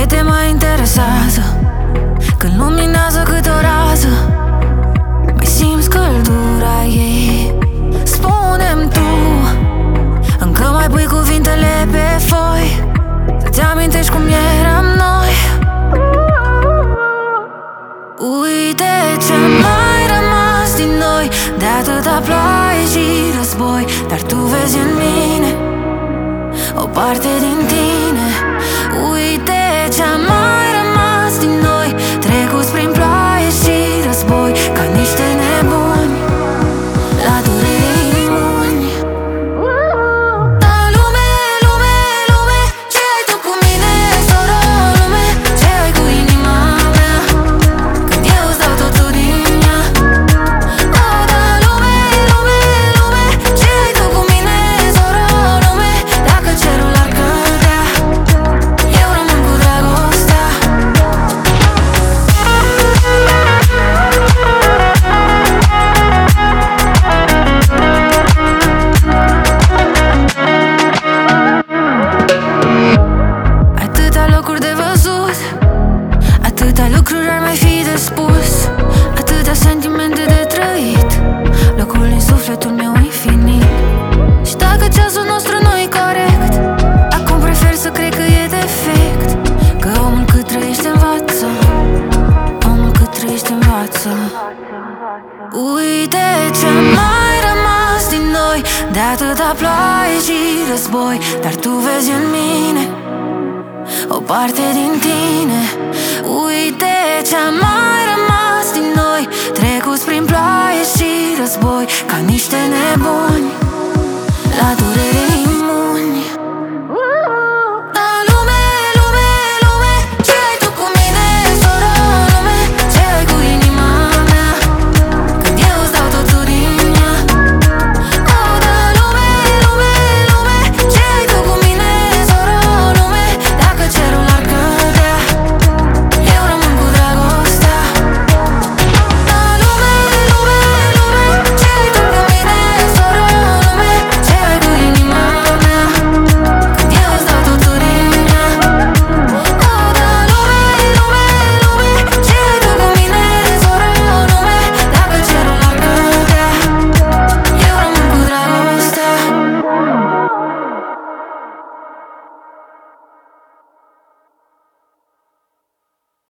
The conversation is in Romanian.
te mai interesează când luminează câte o rază? Mai simți căldura ei? Spune-mi tu, încă mai pui cuvintele pe foi, să-ți amintești cum eram noi. Uite ce mai rămas din noi, de atâta ploaie și război, dar tu vezi în mine o parte din tine. Uite ce mai rămas din noi, trecuți prin ploaie și război, ca niște nebuni la dureri imuni. Da, lume, lume, lume, ce ai tu cu mine, soro, lume, ce ai cu inima mea, când eu îți dau totul din ea. Oh, da, lume, lume, lume, ce ai tu cu mine, soro, lume, dacă cerul ar cădea, eu rămân cu dragostea. Atâtea locuri de văzut, atâtea lucruri ar mai fi de spus, atâtea sentimente de trăit, locul din sufletul meu infinit. Și dacă ceasul nostru nu-i corect, acum prefer să cred că e defect, că omul cât trăiește învață, omul cât trăiește învață. Uite ce mai rămas din noi, de atâta ploaie și război, dar tu vezi în mine o parte din tine. Uite ce mai rămas din noi, trecuți prin ploaie și război, ca niște nebuni la dureri.